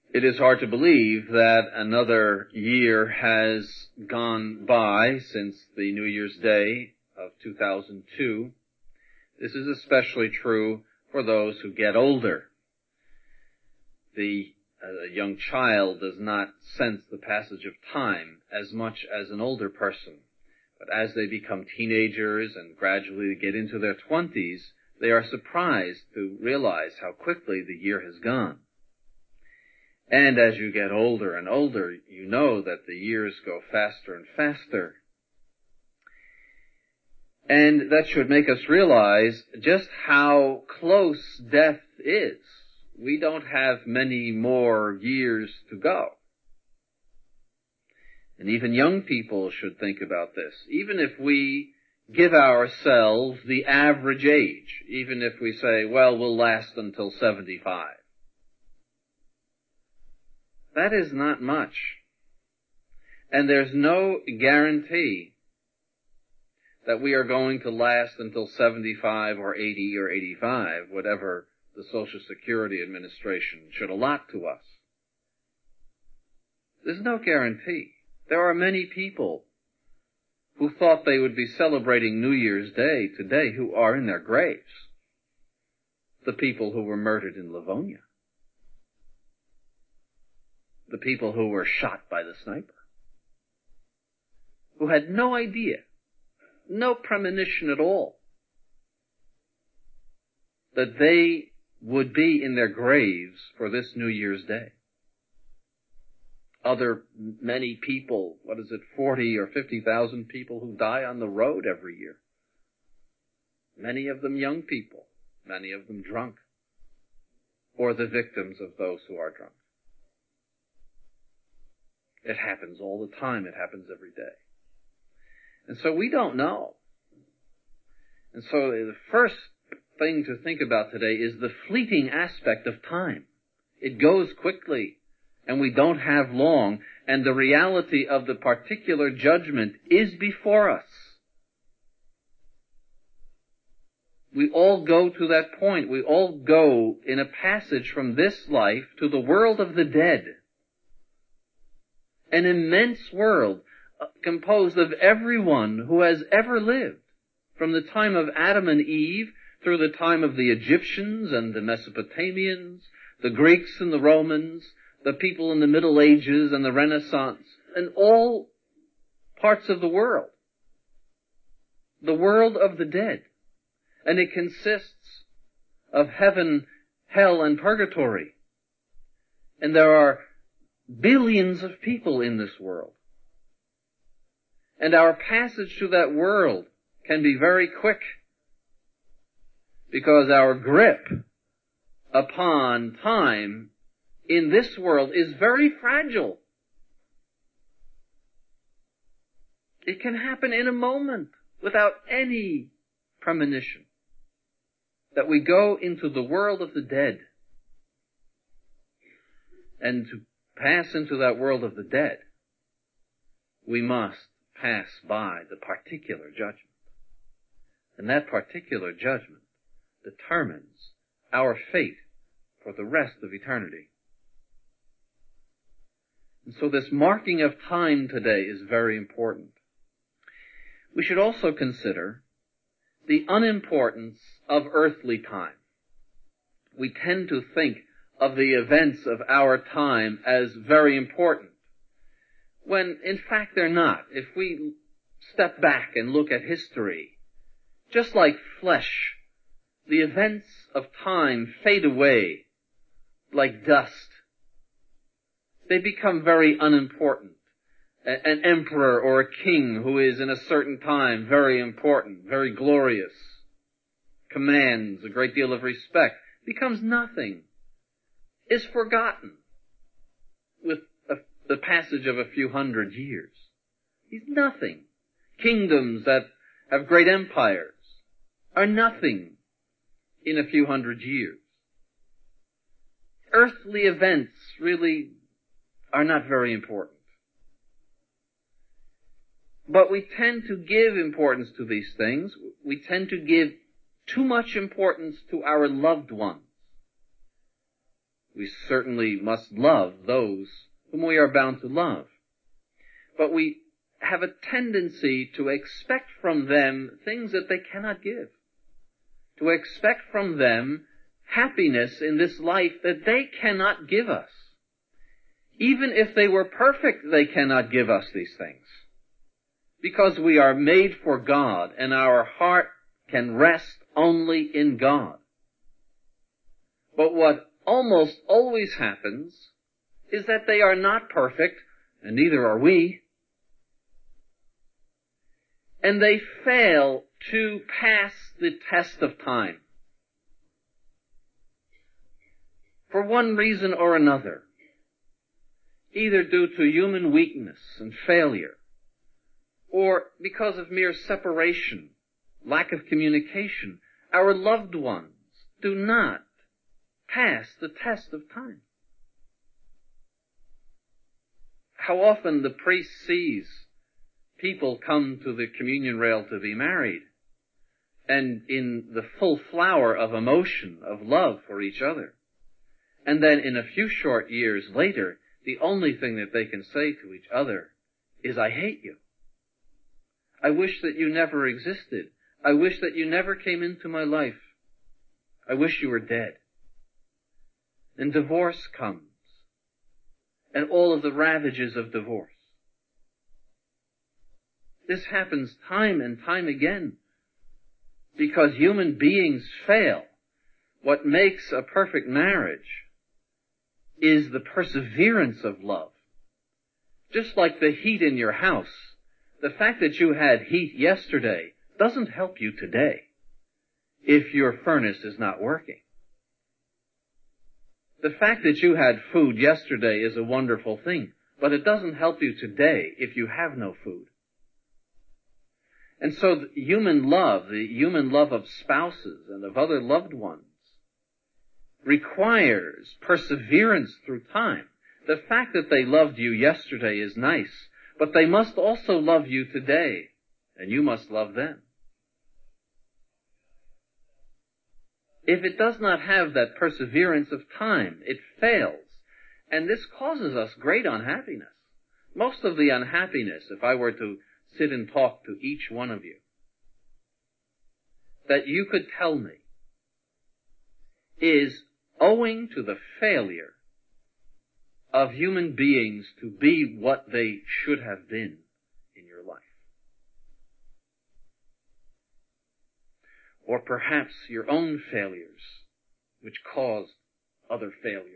It is hard to believe that another year has gone by since the New Year's Day of 2002. This is especially true for those who get older. The young child does not sense the passage of time as much as an older person. But as they become teenagers and gradually get into their 20s, they are surprised to realize how quickly the year has gone. And as you get older and older, you know that the years go faster and faster. And that should make us realize just how close death is. We don't have many more years to go. And even young people should think about this. Even if we give ourselves the average age, even if we say, well, we'll last until 75. That is not much. And there's no guarantee that we are going to last until 75 or 80 or 85, whatever the Social Security Administration should allot to us. There's no guarantee. There are many people who thought they would be celebrating New Year's Day today who are in their graves. The people who were murdered in Livonia. The people who were shot by the sniper. Who had no idea, no premonition at all, that they would be in their graves for this New Year's Day. Many people, 40 or 50,000 people who die on the road every year. Many of them young people, many of them drunk, or the victims of those who are drunk. It happens all the time. It happens every day. And so we don't know. And so the first thing to think about today is the fleeting aspect of time. It goes quickly, and we don't have long, and the reality of the particular judgment is before us. We all go to that point. We all go in a passage from this life to the world of the dead. An immense world composed of everyone who has ever lived, from the time of Adam and Eve through the time of the Egyptians and the Mesopotamians, the Greeks and the Romans, the people in the Middle Ages and the Renaissance, and all parts of the world. The world of the dead. And it consists of heaven, hell, and purgatory. And there are billions of people in this world. And our passage to that world can be very quick, because our grip upon time in this world is very fragile. It can happen in a moment without any premonition that we go into the world of the dead. And to pass into that world of the dead, we must pass by the particular judgment. And that particular judgment determines our fate for the rest of eternity. And so this marking of time today is very important. We should also consider the unimportance of earthly time. We tend to think of the events of our time as very important, when in fact they're not. If we step back and look at history, just like flesh, the events of time fade away like dust. They become very unimportant. An emperor or a king who is in a certain time very important, very glorious, commands a great deal of respect, becomes nothing, is forgotten with the passage of a few hundred years. He's nothing. Kingdoms that have great empires are nothing in a few hundred years. Earthly events really are not very important. But we tend to give importance to these things. We tend to give too much importance to our loved ones. We certainly must love those whom we are bound to love. But we have a tendency to expect from them things that they cannot give. To expect from them happiness in this life that they cannot give us. Even if they were perfect, they cannot give us these things. Because we are made for God, and our heart can rest only in God. But what almost always happens is that they are not perfect, and neither are we, and they fail to pass the test of time. For one reason or another, either due to human weakness and failure, or because of mere separation, lack of communication, our loved ones do not pass the test of time. How often the priest sees people come to the communion rail to be married, and in the full flower of emotion, of love for each other. And then in a few short years later, the only thing that they can say to each other is, I hate you. I wish that you never existed. I wish that you never came into my life. I wish you were dead. And divorce comes, and all of the ravages of divorce. This happens time and time again, because human beings fail. What makes a perfect marriage is the perseverance of love. Just like the heat in your house, the fact that you had heat yesterday doesn't help you today if your furnace is not working. The fact that you had food yesterday is a wonderful thing, but it doesn't help you today if you have no food. And so the human love of spouses and of other loved ones, requires perseverance through time. The fact that they loved you yesterday is nice, but they must also love you today, and you must love them. If it does not have that perseverance of time, it fails, and this causes us great unhappiness. Most of the unhappiness, if I were to sit and talk to each one of you, that you could tell me, is owing to the failure of human beings to be what they should have been in your life. Or perhaps your own failures, which caused other failures.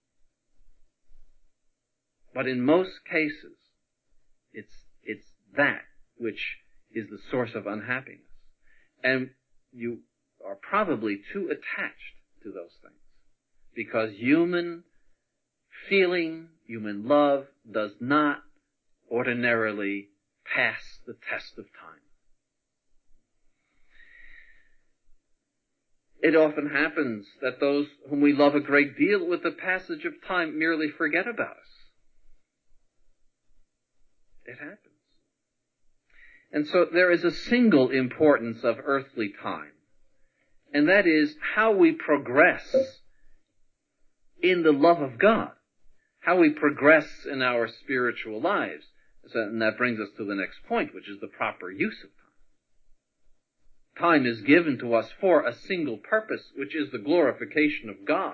But in most cases, it's that which is the source of unhappiness. And you are probably too attached to those things. Because human feeling, human love does not ordinarily pass the test of time. It often happens that those whom we love a great deal with the passage of time merely forget about us. It happens. And so there is a single importance of earthly time, and that is how we progress in the love of God, how we progress in our spiritual lives. And that brings us to the next point, which is the proper use of time. Time is given to us for a single purpose, which is the glorification of God.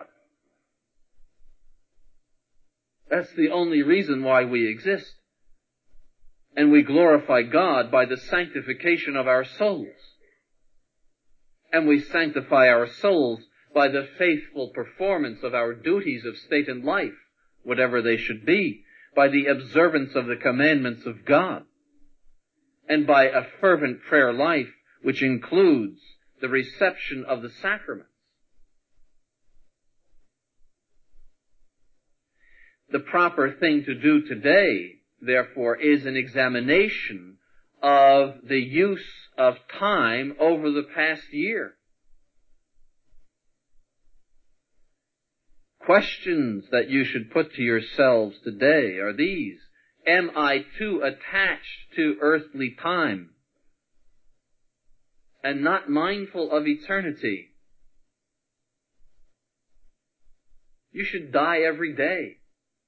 That's the only reason why we exist. And we glorify God by the sanctification of our souls. And we sanctify our souls by the faithful performance of our duties of state and life, whatever they should be, by the observance of the commandments of God, and by a fervent prayer life, which includes the reception of the sacraments. The proper thing to do today, therefore, is an examination of the use of time over the past year. Questions that you should put to yourselves today are these. Am I too attached to earthly time and not mindful of eternity? You should die every day.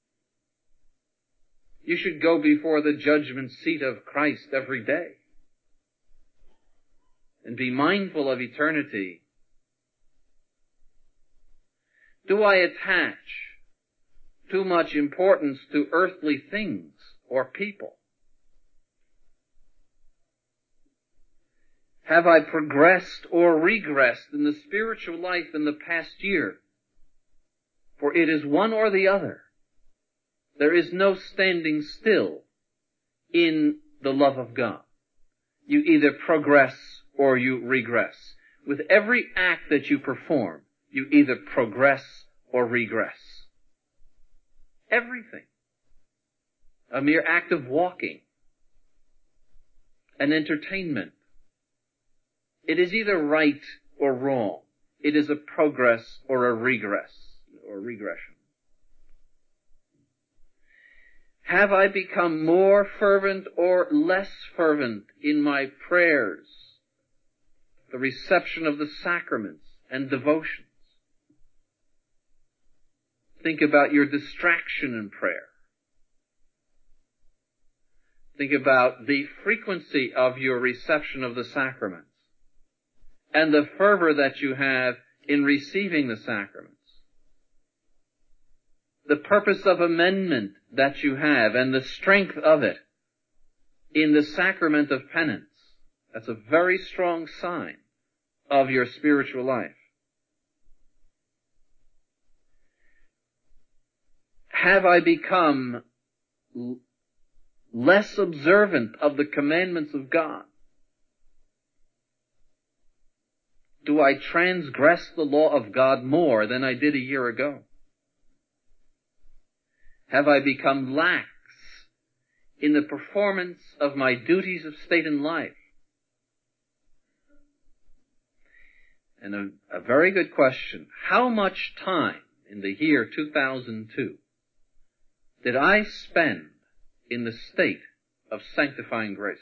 You should go before the judgment seat of Christ every day and be mindful of eternity. Do I attach too much importance to earthly things or people? Have I progressed or regressed in the spiritual life in the past year? For it is one or the other. There is no standing still in the love of God. You either progress or you regress. With every act that you perform, you either progress or regress. Everything. A mere act of walking. An entertainment. It is either right or wrong. It is a progress or a regress or regression. Have I become more fervent or less fervent in my prayers, the reception of the sacraments and devotions? Think about your distraction in prayer. Think about the frequency of your reception of the sacraments and the fervor that you have in receiving the sacraments. The purpose of amendment that you have and the strength of it in the sacrament of penance. That's a very strong sign of your spiritual life. Have I become less observant of the commandments of God? Do I transgress the law of God more than I did a year ago? Have I become lax in the performance of my duties of state and life? And a very good question. How much time in the year 2002 did I spend in the state of sanctifying grace?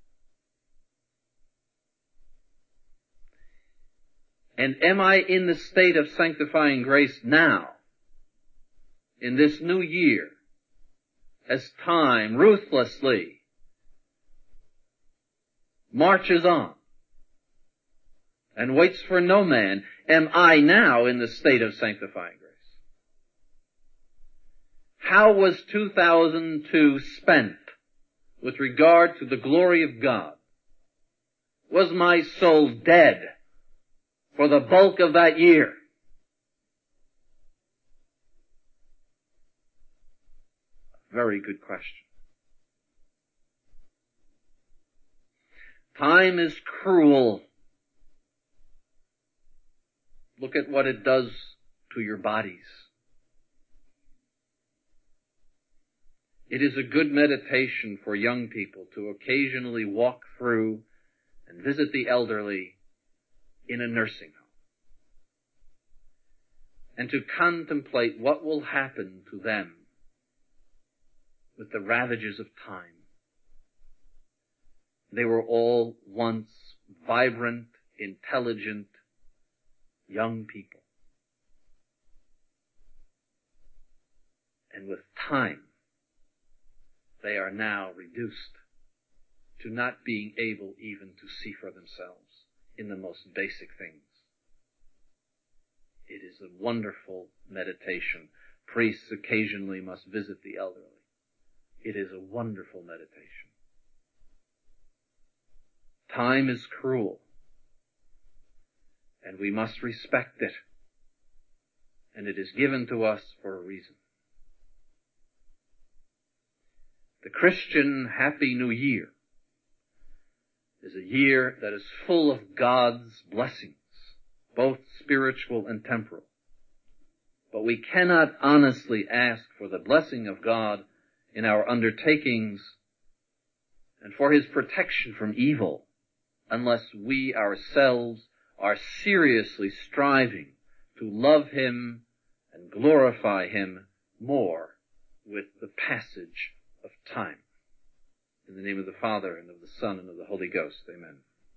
And am I in the state of sanctifying grace now, in this new year, as time ruthlessly marches on and waits for no man? Am I now in the state of sanctifying grace? How was 2002 spent with regard to the glory of God? Was my soul dead for the bulk of that year? Very good question. Time is cruel. Look at what it does to your bodies. It is a good meditation for young people to occasionally walk through and visit the elderly in a nursing home, and to contemplate what will happen to them with the ravages of time. They were all once vibrant, intelligent, young people. And with time, they are now reduced to not being able even to see for themselves in the most basic things. It is a wonderful meditation. Priests occasionally must visit the elderly. It is a wonderful meditation. Time is cruel, and we must respect it, and it is given to us for a reason. The Christian Happy New Year is a year that is full of God's blessings, both spiritual and temporal. But we cannot honestly ask for the blessing of God in our undertakings and for His protection from evil unless we ourselves are seriously striving to love Him and glorify Him more with the passage of time. In the name of the Father, and of the Son, and of the Holy Ghost. Amen.